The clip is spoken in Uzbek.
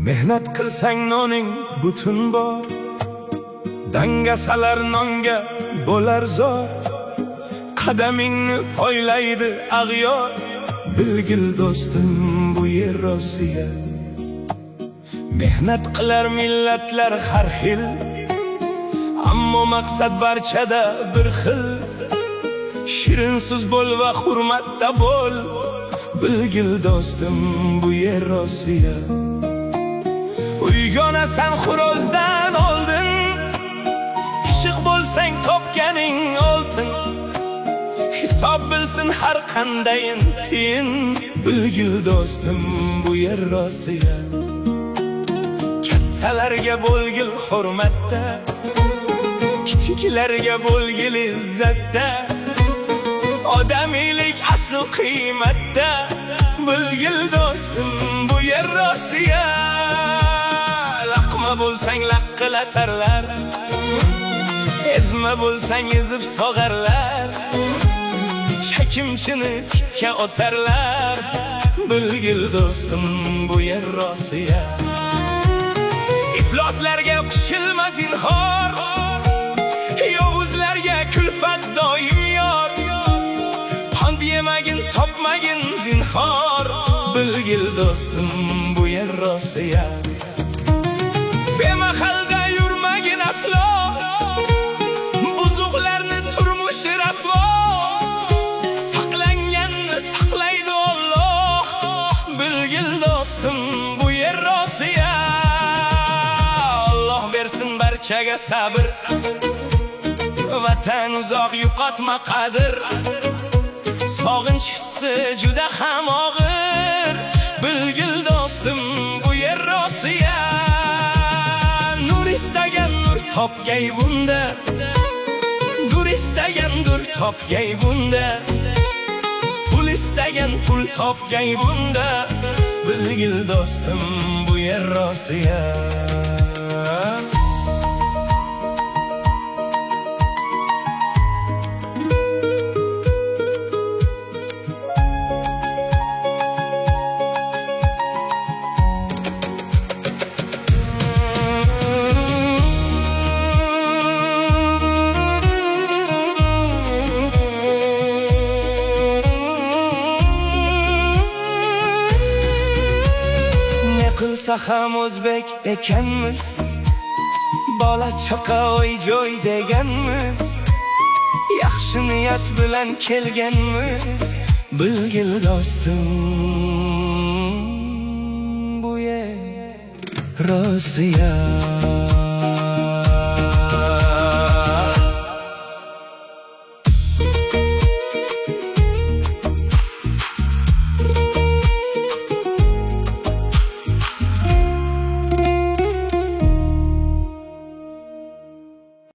Mehnat qilsang noning butun bor, dangasalar nonga bo'lar zor. Qadamingni poylaydi ag'yor, bilgil do'stim bu yer Rossiya. Mehnat qilar millatlar har xil, ammo maqsad barchada bir xil. Shirin so'z bo'l va hurmatda bo'l, bilgil do'stim bu yer Rossiya. Uygonasan xurozdan oldin, pishiq bo'lsang topganing oltin. Hisob bilsin har qandayin tiyin, bilgil do'stim bu yer Rossiya. Kattalarga bo'lgil hurmatda, kichiklarga bo'lgil izzatda. Odamiylik asl qiymatda, bilgil do'stim bu yer Rossiya. Laqma bo'lsang laqqilatarlar, ezma bo'lsang ezib sog'arlar. Chakimchini tikka otarlar, bilgil do'stim bu yer Rossiya. Ifloslarga qo'shilma zinhor, yovuzlarga kulfat doim yor. Pand yemagin, topmagin zinhor, bilgil do'stim bu yer Rossiya. Bemahalda yurmagin aslo, buzuqlarni turmushi rasvo. Saqlanganni saqlaydi Alloh, bilgil do'stim bu yer Rossiya. Alloh bersin barchaga sabr, vatan uzoq yo'qotma qadr. Sog'inch hissi juda ham og'ir, bilgil do'stim bu yer Rossiya. Nur istagan nur topgay bunda, dur istagan dur topgay bunda. Pul istagan pul topgay bunda, bilgil do'stim bu yer Rossiya. Qilsa ham o'zbek ekanmiz, bola chaqa oy-joy deganmiz. Yaxshi niyat bilan kelganmiz, bilgil do'stim bu yer Rossiya.